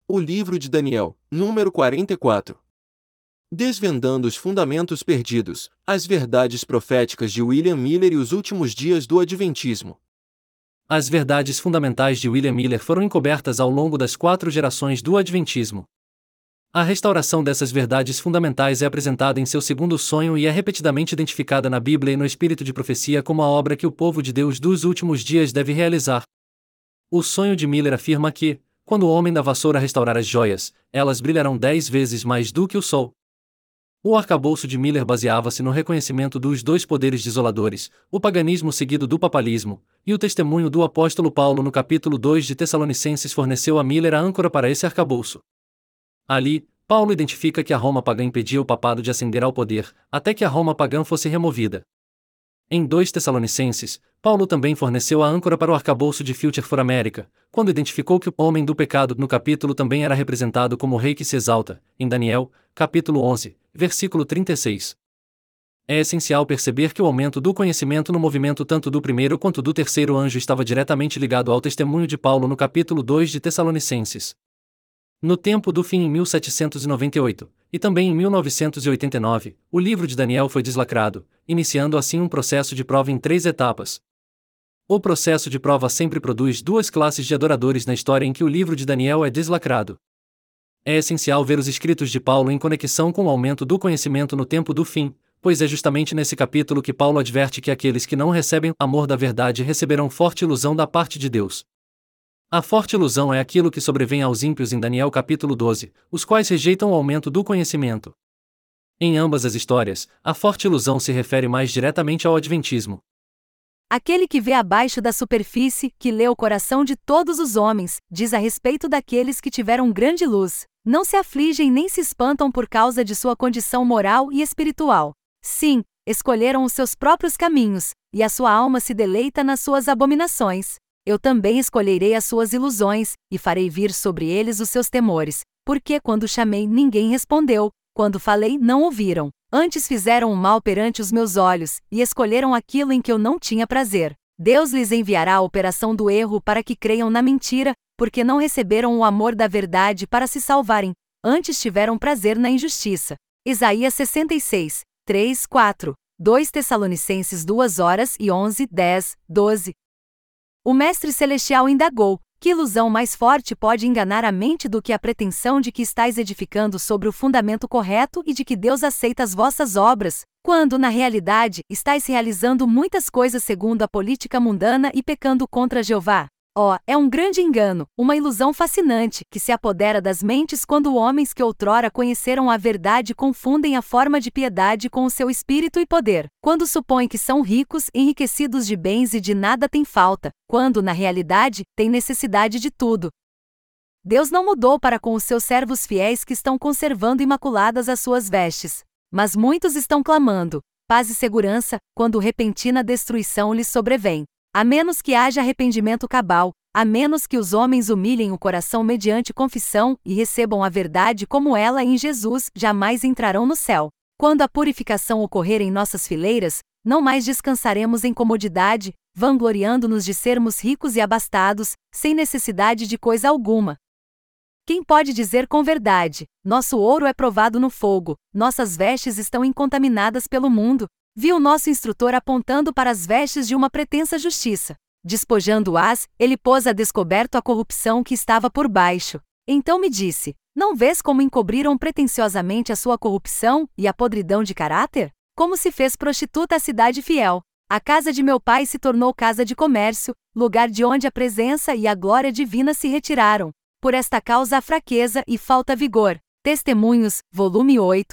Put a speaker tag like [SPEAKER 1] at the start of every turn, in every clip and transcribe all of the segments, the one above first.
[SPEAKER 1] O livro de Daniel, número 44. Desvendando os fundamentos perdidos, as verdades proféticas de William Miller e os últimos dias do Adventismo.
[SPEAKER 2] As verdades fundamentais de William Miller foram encobertas ao longo das 4 gerações do Adventismo. A restauração dessas verdades fundamentais é apresentada em seu segundo sonho e é repetidamente identificada na Bíblia e no espírito de profecia como a obra que o povo de Deus dos últimos dias deve realizar. O sonho de Miller afirma que, quando o homem da vassoura restaurar as joias, elas brilharão 10 vezes mais do que o sol. O arcabouço de Miller baseava-se no reconhecimento dos 2 poderes desoladores, o paganismo seguido do papalismo, e o testemunho do apóstolo Paulo no capítulo 2 de Tessalonicenses forneceu a Miller a âncora para esse arcabouço. Ali, Paulo identifica que a Roma pagã impedia o papado de ascender ao poder, até que a Roma pagã fosse removida. Em 2 Tessalonicenses, Paulo também forneceu a âncora para o arcabouço de Filter for America, quando identificou que o homem do pecado no capítulo também era representado como o rei que se exalta, em Daniel, capítulo 11, versículo 36. É essencial perceber que o aumento do conhecimento no movimento tanto do primeiro quanto do terceiro anjo estava diretamente ligado ao testemunho de Paulo no capítulo 2 de Tessalonicenses. No tempo do fim em 1798, e também em 1989, o livro de Daniel foi deslacrado, iniciando assim um processo de prova em 3 etapas. O processo de prova sempre produz 2 classes de adoradores na história em que o livro de Daniel é deslacrado. É essencial ver os escritos de Paulo em conexão com o aumento do conhecimento no tempo do fim, pois é justamente nesse capítulo que Paulo adverte que aqueles que não recebem o amor da verdade receberão forte ilusão da parte de Deus. A forte ilusão é aquilo que sobrevém aos ímpios em Daniel capítulo 12, os quais rejeitam o aumento do conhecimento. Em ambas as histórias, a forte ilusão se refere mais diretamente ao adventismo.
[SPEAKER 3] Aquele que vê abaixo da superfície, que lê o coração de todos os homens, diz a respeito daqueles que tiveram grande luz. Não se afligem nem se espantam por causa de sua condição moral e espiritual. Sim, escolheram os seus próprios caminhos, e a sua alma se deleita nas suas abominações. Eu também escolherei as suas ilusões, e farei vir sobre eles os seus temores, porque quando chamei ninguém respondeu, quando falei não ouviram. Antes fizeram o mal perante os meus olhos, e escolheram aquilo em que eu não tinha prazer. Deus lhes enviará a operação do erro para que creiam na mentira, porque não receberam o amor da verdade para se salvarem, antes tiveram prazer na injustiça. Isaías 66, 3, 4, 2 Tessalonicenses 2:11, 10, 12. O Mestre Celestial indagou: que ilusão mais forte pode enganar a mente do que a pretensão de que estáis edificando sobre o fundamento correto e de que Deus aceita as vossas obras, quando na realidade estáis realizando muitas coisas segundo a política mundana e pecando contra Jeová? É um grande engano, uma ilusão fascinante, que se apodera das mentes quando homens que outrora conheceram a verdade confundem a forma de piedade com o seu espírito e poder, quando supõem que são ricos, enriquecidos de bens e de nada têm falta, quando na realidade têm necessidade de tudo. Deus não mudou para com os seus servos fiéis que estão conservando imaculadas as suas vestes. Mas muitos estão clamando paz e segurança, quando repentina destruição lhes sobrevém. A menos que haja arrependimento cabal, a menos que os homens humilhem o coração mediante confissão e recebam a verdade como ela em Jesus, jamais entrarão no céu. Quando a purificação ocorrer em nossas fileiras, não mais descansaremos em comodidade, vangloriando-nos de sermos ricos e abastados, sem necessidade de coisa alguma. Quem pode dizer com verdade: nosso ouro é provado no fogo, nossas vestes estão incontaminadas pelo mundo? Viu nosso instrutor apontando para as vestes de uma pretensa justiça. Despojando-as, ele pôs a descoberto a corrupção que estava por baixo. Então me disse: não vês como encobriram pretensiosamente a sua corrupção e a podridão de caráter? Como se fez prostituta a cidade fiel. A casa de meu pai se tornou casa de comércio, lugar de onde a presença e a glória divina se retiraram. Por esta causa a fraqueza e falta vigor. Testemunhos, volume 8,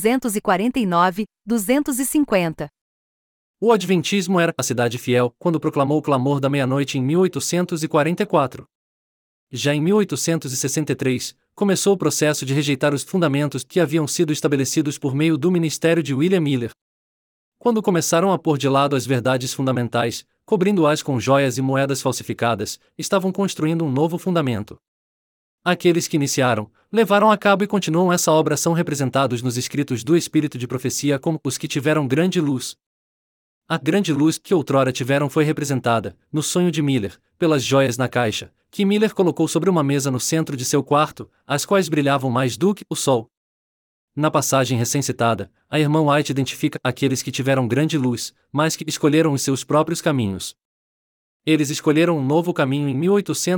[SPEAKER 3] 249, 250.
[SPEAKER 2] O Adventismo era a cidade fiel quando proclamou o clamor da meia-noite em 1844. Já em 1863, começou o processo de rejeitar os fundamentos que haviam sido estabelecidos por meio do ministério de William Miller. Quando começaram a pôr de lado as verdades fundamentais, cobrindo-as com joias e moedas falsificadas, estavam construindo um novo fundamento. Aqueles que iniciaram, levaram a cabo e continuam essa obra são representados nos escritos do Espírito de Profecia como os que tiveram grande luz. A grande luz que outrora tiveram foi representada, no sonho de Miller, pelas joias na caixa, que Miller colocou sobre uma mesa no centro de seu quarto, as quais brilhavam mais do que o sol. Na passagem recém-citada, a irmã White identifica aqueles que tiveram grande luz, mas que escolheram os seus próprios caminhos. Eles escolheram um novo caminho em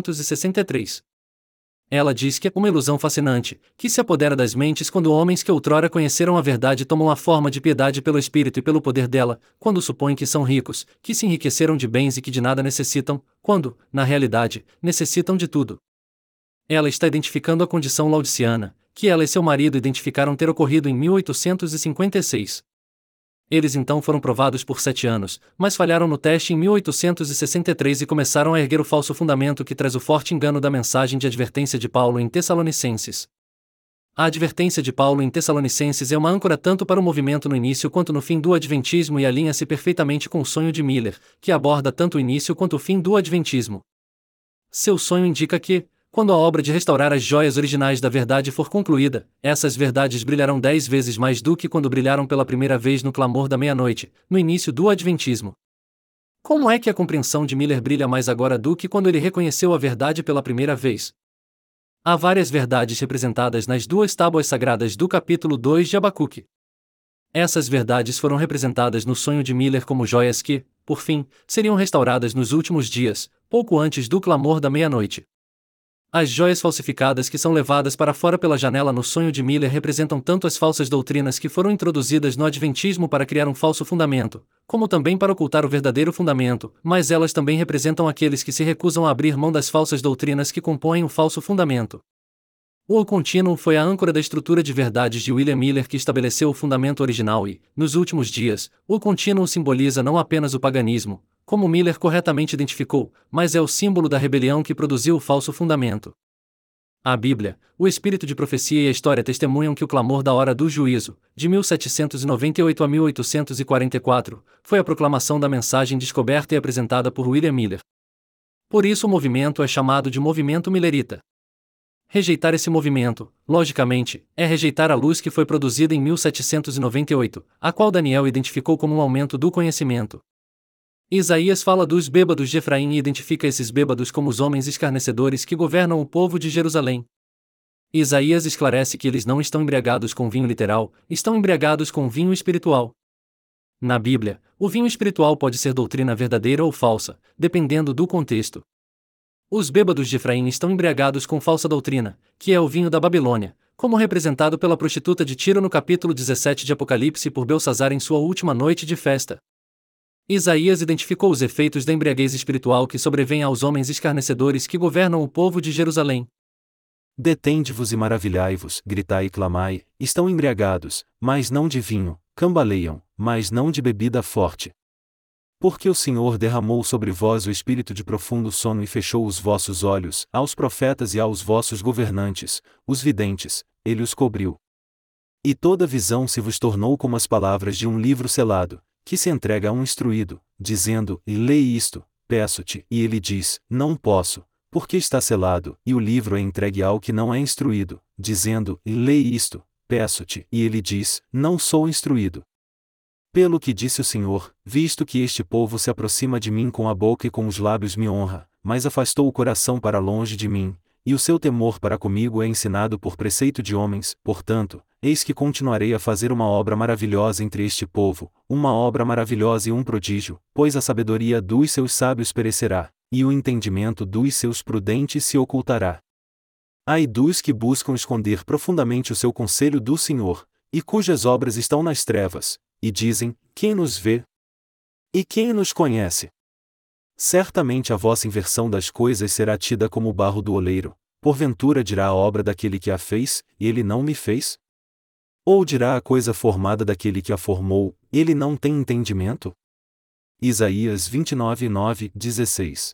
[SPEAKER 2] 1863. Ela diz que é uma ilusão fascinante, que se apodera das mentes quando homens que outrora conheceram a verdade tomam a forma de piedade pelo espírito e pelo poder dela, quando supõem que são ricos, que se enriqueceram de bens e que de nada necessitam, quando, na realidade, necessitam de tudo. Ela está identificando a condição laodiceana, que ela e seu marido identificaram ter ocorrido em 1856. Eles então foram provados por 7 anos, mas falharam no teste em 1863 e começaram a erguer o falso fundamento que traz o forte engano da mensagem de advertência de Paulo em Tessalonicenses. A advertência de Paulo em Tessalonicenses é uma âncora tanto para o movimento no início quanto no fim do Adventismo e alinha-se perfeitamente com o sonho de Miller, que aborda tanto o início quanto o fim do Adventismo. Seu sonho indica que, quando a obra de restaurar as joias originais da verdade for concluída, essas verdades brilharão 10 vezes mais do que quando brilharam pela primeira vez no clamor da meia-noite, no início do Adventismo. Como é que a compreensão de Miller brilha mais agora do que quando ele reconheceu a verdade pela primeira vez? Há várias verdades representadas nas 2 tábuas sagradas do capítulo 2 de Abacuque. Essas verdades foram representadas no sonho de Miller como joias que, por fim, seriam restauradas nos últimos dias, pouco antes do clamor da meia-noite. As joias falsificadas que são levadas para fora pela janela no sonho de Miller representam tanto as falsas doutrinas que foram introduzidas no Adventismo para criar um falso fundamento, como também para ocultar o verdadeiro fundamento, mas elas também representam aqueles que se recusam a abrir mão das falsas doutrinas que compõem o falso fundamento. O contínuo foi a âncora da estrutura de verdades de William Miller que estabeleceu o fundamento original e, nos últimos dias, o contínuo simboliza não apenas o paganismo, como Miller corretamente identificou, mas é o símbolo da rebelião que produziu o falso fundamento. A Bíblia, o espírito de profecia e a história testemunham que o clamor da hora do juízo, de 1798 a 1844, foi a proclamação da mensagem descoberta e apresentada por William Miller. Por isso o movimento é chamado de movimento millerita. Rejeitar esse movimento, logicamente, é rejeitar a luz que foi produzida em 1798, a qual Daniel identificou como um aumento do conhecimento. Isaías fala dos bêbados de Efraim e identifica esses bêbados como os homens escarnecedores que governam o povo de Jerusalém. Isaías esclarece que eles não estão embriagados com vinho literal, estão embriagados com vinho espiritual. Na Bíblia, o vinho espiritual pode ser doutrina verdadeira ou falsa, dependendo do contexto. Os bêbados de Efraim estão embriagados com falsa doutrina, que é o vinho da Babilônia, como representado pela prostituta de Tiro no capítulo 17 de Apocalipse por Belsazar em sua última noite de festa. Isaías identificou os efeitos da embriaguez espiritual que sobrevém aos homens escarnecedores que governam o povo de Jerusalém.
[SPEAKER 4] Detende-vos e maravilhai-vos, gritai e clamai, estão embriagados, mas não de vinho, cambaleiam, mas não de bebida forte. Porque o Senhor derramou sobre vós o espírito de profundo sono e fechou os vossos olhos, aos profetas e aos vossos governantes, os videntes, ele os cobriu. E toda visão se vos tornou como as palavras de um livro selado, que se entrega a um instruído, dizendo, e lê isto, peço-te, e ele diz, não posso, porque está selado, e o livro é entregue ao que não é instruído, dizendo, e lê isto, peço-te, e ele diz, não sou instruído. Pelo que disse o Senhor, visto que este povo se aproxima de mim com a boca e com os lábios me honra, mas afastou o coração para longe de mim, e o seu temor para comigo é ensinado por preceito de homens, portanto, eis que continuarei a fazer uma obra maravilhosa entre este povo, uma obra maravilhosa e um prodígio, pois a sabedoria dos seus sábios perecerá, e o entendimento dos seus prudentes se ocultará. Ai dos que buscam esconder profundamente o seu conselho do Senhor, e cujas obras estão nas trevas, e dizem, quem nos vê? E quem nos conhece? Certamente a vossa inversão das coisas será tida como o barro do oleiro, porventura dirá a obra daquele que a fez, e ele não me fez? Ou dirá a coisa formada daquele que a formou, ele não tem entendimento? Isaías 29:9, 16.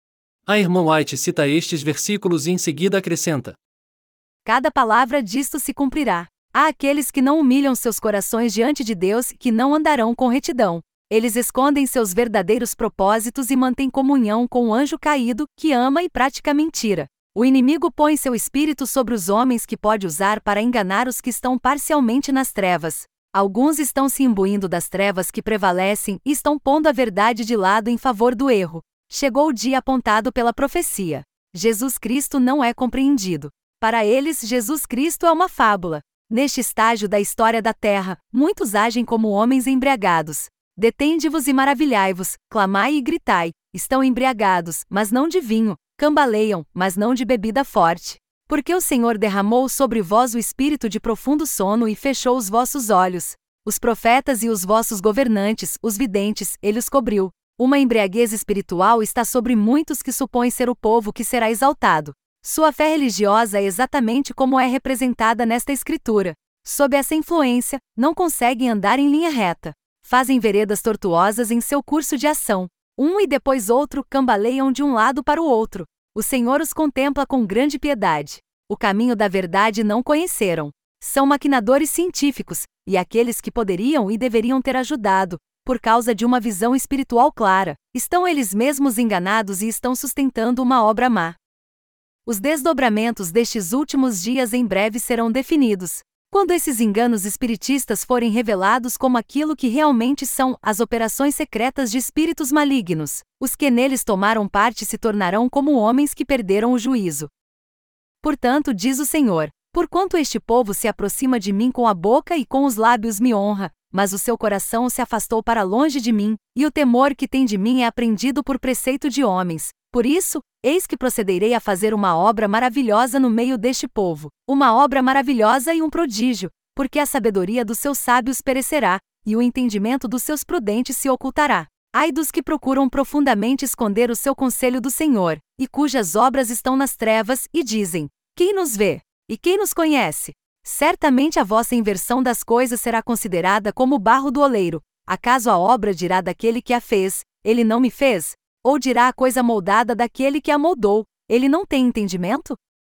[SPEAKER 2] A irmã White cita estes versículos e em seguida acrescenta:
[SPEAKER 3] Cada palavra disto se cumprirá. Há aqueles que não humilham seus corações diante de Deus, que não andarão com retidão. Eles escondem seus verdadeiros propósitos e mantêm comunhão com o anjo caído, que ama e pratica mentira. O inimigo põe seu espírito sobre os homens que pode usar para enganar os que estão parcialmente nas trevas. Alguns estão se imbuindo das trevas que prevalecem e estão pondo a verdade de lado em favor do erro. Chegou o dia apontado pela profecia. Jesus Cristo não é compreendido. Para eles, Jesus Cristo é uma fábula. Neste estágio da história da Terra, muitos agem como homens embriagados. Detende-vos e maravilhai-vos, clamai e gritai. Estão embriagados, mas não de vinho, cambaleiam, mas não de bebida forte. Porque o Senhor derramou sobre vós o espírito de profundo sono e fechou os vossos olhos. Os profetas e os vossos governantes, os videntes, ele os cobriu. Uma embriaguez espiritual está sobre muitos que supõem ser o povo que será exaltado. Sua fé religiosa é exatamente como é representada nesta escritura. Sob essa influência, não conseguem andar em linha reta. Fazem veredas tortuosas em seu curso de ação. Um e depois outro cambaleiam de um lado para o outro. O Senhor os contempla com grande piedade. O caminho da verdade não conheceram. São maquinadores científicos, e aqueles que poderiam e deveriam ter ajudado, por causa de uma visão espiritual clara, estão eles mesmos enganados e estão sustentando uma obra má. Os desdobramentos destes últimos dias em breve serão definidos. Quando esses enganos espiritistas forem revelados como aquilo que realmente são, as operações secretas de espíritos malignos, os que neles tomaram parte se tornarão como homens que perderam o juízo. Portanto, diz o Senhor, porquanto este povo se aproxima de mim com a boca e com os lábios me honra, mas o seu coração se afastou para longe de mim, e o temor que tem de mim é aprendido por preceito de homens. Por isso, eis que procederei a fazer uma obra maravilhosa no meio deste povo, uma obra maravilhosa e um prodígio, porque a sabedoria dos seus sábios perecerá, e o entendimento dos seus prudentes se ocultará. Ai dos que procuram profundamente esconder o seu conselho do Senhor, e cujas obras estão nas trevas, e dizem: quem nos vê? E quem nos conhece? Certamente a vossa inversão das coisas será considerada como o barro do oleiro. Acaso a obra dirá daquele que a fez, ele não me fez? Ou dirá a coisa moldada daquele que a moldou, ele não tem entendimento?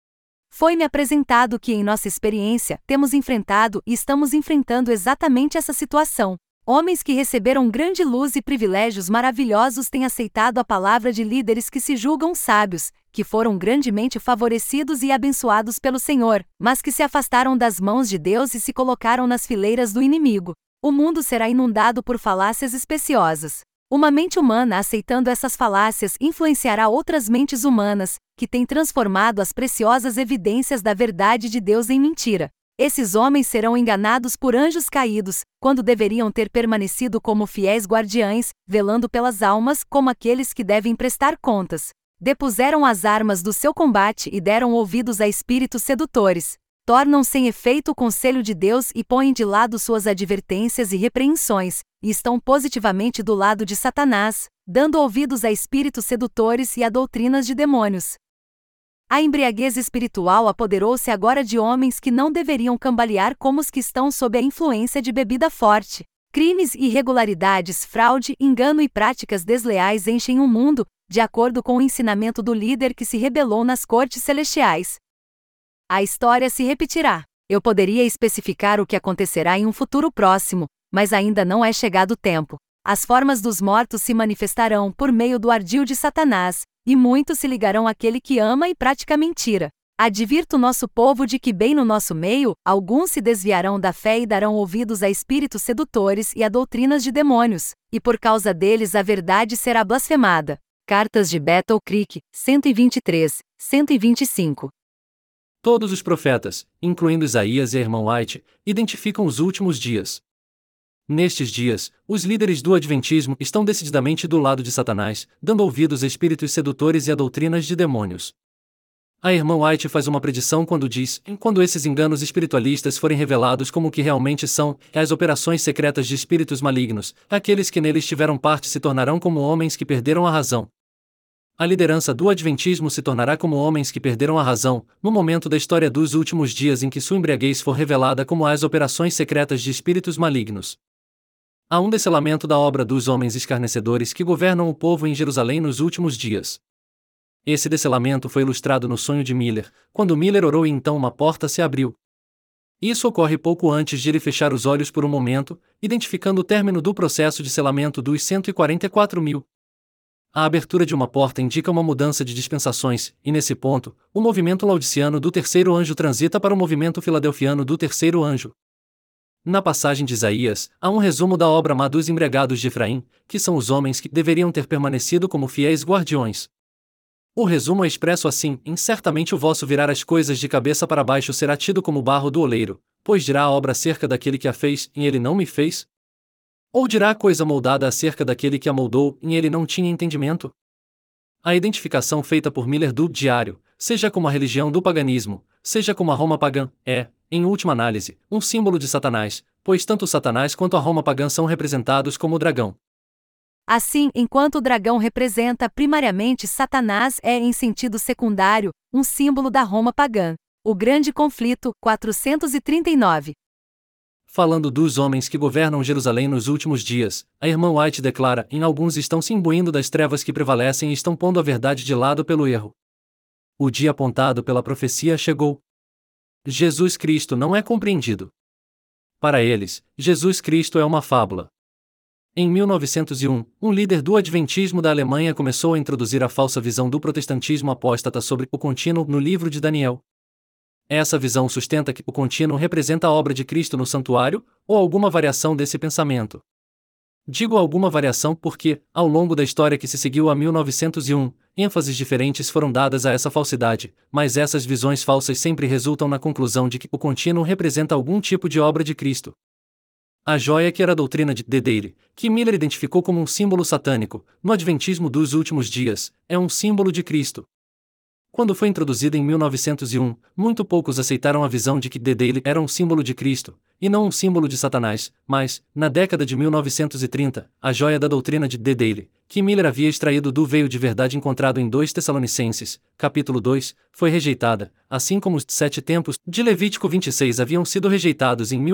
[SPEAKER 3] Foi-me apresentado que em nossa experiência temos enfrentado e estamos enfrentando exatamente essa situação. Homens que receberam grande luz e privilégios maravilhosos têm aceitado a palavra de líderes que se julgam sábios, que foram grandemente favorecidos e abençoados pelo Senhor, mas que se afastaram das mãos de Deus e se colocaram nas fileiras do inimigo. O mundo será inundado por falácias especiosas. Uma mente humana aceitando essas falácias influenciará outras mentes humanas, que têm transformado as preciosas evidências da verdade de Deus em mentira. Esses homens serão enganados por anjos caídos, quando deveriam ter permanecido como fiéis guardiães, velando pelas almas como aqueles que devem prestar contas. Depuseram as armas do seu combate e deram ouvidos a espíritos sedutores. Tornam sem efeito o conselho de Deus e põem de lado suas advertências e repreensões, e estão positivamente do lado de Satanás, dando ouvidos a espíritos sedutores e a doutrinas de demônios. A embriaguez espiritual apoderou-se agora de homens que não deveriam cambalear como os que estão sob a influência de bebida forte. Crimes e irregularidades, fraude, engano e práticas desleais enchem o mundo, de acordo com o ensinamento do líder que se rebelou nas cortes celestiais. A história se repetirá. Eu poderia especificar o que acontecerá em um futuro próximo, mas ainda não é chegado o tempo. As formas dos mortos se manifestarão por meio do ardil de Satanás, e muitos se ligarão àquele que ama e pratica mentira. Advirto nosso povo de que bem no nosso meio, alguns se desviarão da fé e darão ouvidos a espíritos sedutores e a doutrinas de demônios, e por causa deles a verdade será blasfemada. Cartas de Battle Creek, 123, 125.
[SPEAKER 2] Todos os profetas, incluindo Isaías e a irmã White, identificam os últimos dias. Nestes dias, os líderes do Adventismo estão decididamente do lado de Satanás, dando ouvidos a espíritos sedutores e a doutrinas de demônios. A irmã White faz uma predição quando diz: quando esses enganos espiritualistas forem revelados como o que realmente são, as operações secretas de espíritos malignos, aqueles que neles tiveram parte se tornarão como homens que perderam a razão. A liderança do Adventismo se tornará como homens que perderam a razão, no momento da história dos últimos dias em que sua embriaguez for revelada como as operações secretas de espíritos malignos. Há um descelamento da obra dos homens escarnecedores que governam o povo em Jerusalém nos últimos dias. Esse descelamento foi ilustrado no sonho de Miller, quando Miller orou e então uma porta se abriu. Isso ocorre pouco antes de ele fechar os olhos por um momento, identificando o término do processo de selamento dos 144.000. A abertura de uma porta indica uma mudança de dispensações, e nesse ponto, o movimento laodiceano do terceiro anjo transita para o movimento filadelfiano do terceiro anjo. Na passagem de Isaías, há um resumo da obra má dos embriagados de Efraim, que são os homens que deveriam ter permanecido como fiéis guardiões. O resumo é expresso assim: certamente o vosso virar as coisas de cabeça para baixo será tido como barro do oleiro, pois dirá a obra acerca daquele que a fez, e ele não me fez? Ou dirá a coisa moldada acerca daquele que a moldou, e ele não tinha entendimento? A identificação feita por Miller do Diário, seja como a religião do paganismo, seja como a Roma pagã, é, em última análise, um símbolo de Satanás, pois tanto Satanás quanto a Roma pagã são representados como o dragão.
[SPEAKER 3] Assim, enquanto o dragão representa primariamente Satanás, é, em sentido secundário, um símbolo da Roma pagã. O Grande Conflito, 439.
[SPEAKER 2] Falando dos homens que governam Jerusalém nos últimos dias, a irmã White declara: alguns estão se imbuindo das trevas que prevalecem e estão pondo a verdade de lado pelo erro. O dia apontado pela profecia chegou. Jesus Cristo não é compreendido. Para eles, Jesus Cristo é uma fábula. Em 1901, um líder do Adventismo da Alemanha começou a introduzir a falsa visão do protestantismo apóstata sobre o contínuo no livro de Daniel. Essa visão sustenta que o contínuo representa a obra de Cristo no santuário, ou alguma variação desse pensamento. Digo alguma variação porque, ao longo da história que se seguiu a 1901, ênfases diferentes foram dadas a essa falsidade, mas essas visões falsas sempre resultam na conclusão de que o contínuo representa algum tipo de obra de Cristo. A joia que era a doutrina de Dale, que Miller identificou como um símbolo satânico, no Adventismo dos últimos dias, é um símbolo de Cristo. Quando foi introduzida em 1901, muito poucos aceitaram a visão de que Dale era um símbolo de Cristo, e não um símbolo de Satanás, mas, na década de 1930, a joia da doutrina de Dale, que Miller havia extraído do veio de verdade encontrado em 2 Tessalonicenses, capítulo 2, foi rejeitada, assim como os 7 tempos de Levítico 26 haviam sido rejeitados em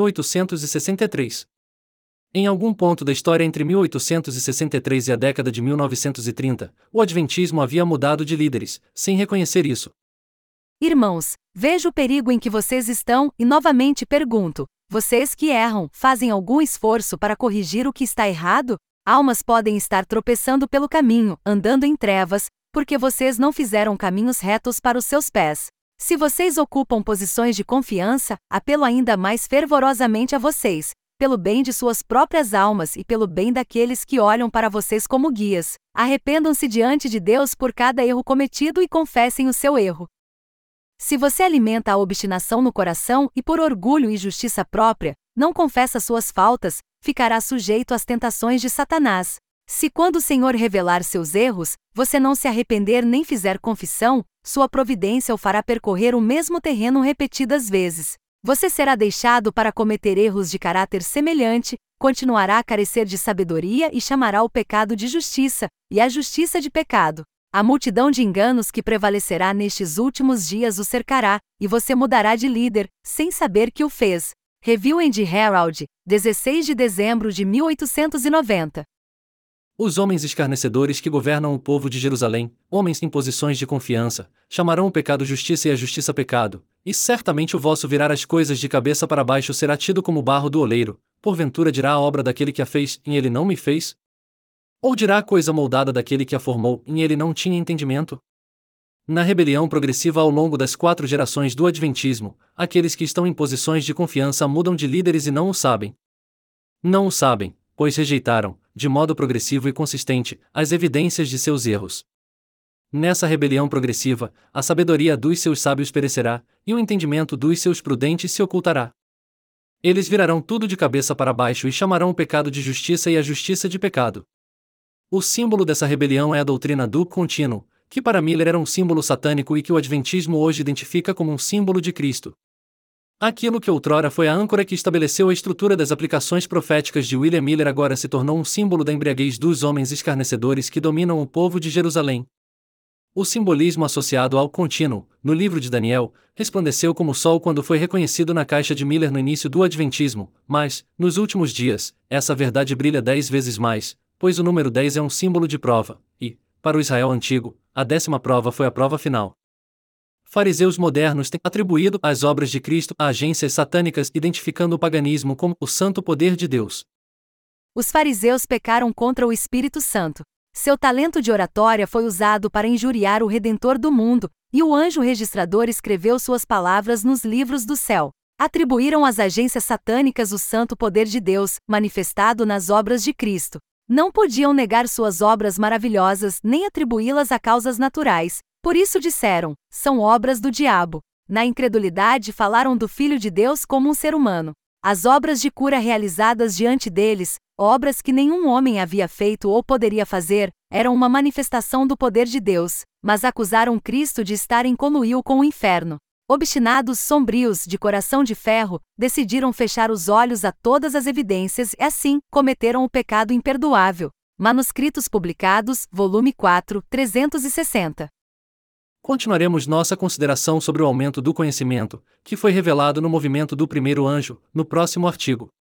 [SPEAKER 2] 1863. Em algum ponto da história entre 1863 e a década de 1930, o Adventismo havia mudado de líderes, sem reconhecer isso.
[SPEAKER 3] Irmãos, vejo o perigo em que vocês estão e novamente pergunto: vocês que erram, fazem algum esforço para corrigir o que está errado? Almas podem estar tropeçando pelo caminho, andando em trevas, porque vocês não fizeram caminhos retos para os seus pés. Se vocês ocupam posições de confiança, apelo ainda mais fervorosamente a vocês, pelo bem de suas próprias almas e pelo bem daqueles que olham para vocês como guias. Arrependam-se diante de Deus por cada erro cometido e confessem o seu erro. Se você alimenta a obstinação no coração e por orgulho e justiça própria, não confessa suas faltas, ficará sujeito às tentações de Satanás. Se quando o Senhor revelar seus erros, você não se arrepender nem fizer confissão, sua providência o fará percorrer o mesmo terreno repetidas vezes. Você será deixado para cometer erros de caráter semelhante, continuará a carecer de sabedoria e chamará o pecado de justiça, e a justiça de pecado. A multidão de enganos que prevalecerá nestes últimos dias o cercará, e você mudará de líder, sem saber que o fez. Review and Herald, 16 de dezembro de 1890.
[SPEAKER 2] Os homens escarnecedores que governam o povo de Jerusalém, homens em posições de confiança, chamarão o pecado justiça e a justiça pecado, e certamente o vosso virar as coisas de cabeça para baixo será tido como barro do oleiro, porventura dirá a obra daquele que a fez, e ele não me fez? Ou dirá a coisa moldada daquele que a formou, e ele não tinha entendimento? Na rebelião progressiva ao longo das 4 gerações do Adventismo, aqueles que estão em posições de confiança mudam de líderes e não o sabem. Não o sabem, pois rejeitaram, de modo progressivo e consistente, as evidências de seus erros. Nessa rebelião progressiva, a sabedoria dos seus sábios perecerá, e o entendimento dos seus prudentes se ocultará. Eles virarão tudo de cabeça para baixo e chamarão o pecado de justiça e a justiça de pecado. O símbolo dessa rebelião é a doutrina do contínuo, que para Miller era um símbolo satânico e que o Adventismo hoje identifica como um símbolo de Cristo. Aquilo que outrora foi a âncora que estabeleceu a estrutura das aplicações proféticas de William Miller agora se tornou um símbolo da embriaguez dos homens escarnecedores que dominam o povo de Jerusalém. O simbolismo associado ao contínuo, no livro de Daniel, resplandeceu como o sol quando foi reconhecido na caixa de Miller no início do Adventismo, mas, nos últimos dias, essa verdade brilha 10 vezes mais, pois o número 10 é um símbolo de prova, e, para o Israel antigo, a 10ª prova foi a prova final. Fariseus modernos têm atribuído as obras de Cristo a agências satânicas, identificando o paganismo como o santo poder de Deus.
[SPEAKER 3] Os fariseus pecaram contra o Espírito Santo. Seu talento de oratória foi usado para injuriar o Redentor do mundo, e o anjo registrador escreveu suas palavras nos livros do céu. Atribuíram às agências satânicas o santo poder de Deus, manifestado nas obras de Cristo. Não podiam negar suas obras maravilhosas nem atribuí-las a causas naturais, por isso disseram: são obras do diabo. Na incredulidade falaram do Filho de Deus como um ser humano. As obras de cura realizadas diante deles, obras que nenhum homem havia feito ou poderia fazer, eram uma manifestação do poder de Deus, mas acusaram Cristo de estar em conluio com o inferno. Obstinados, sombrios, de coração de ferro, decidiram fechar os olhos a todas as evidências e assim, cometeram o pecado imperdoável. Manuscritos publicados, volume 4, 360.
[SPEAKER 2] Continuaremos nossa consideração sobre o aumento do conhecimento, que foi revelado no movimento do primeiro anjo, no próximo artigo.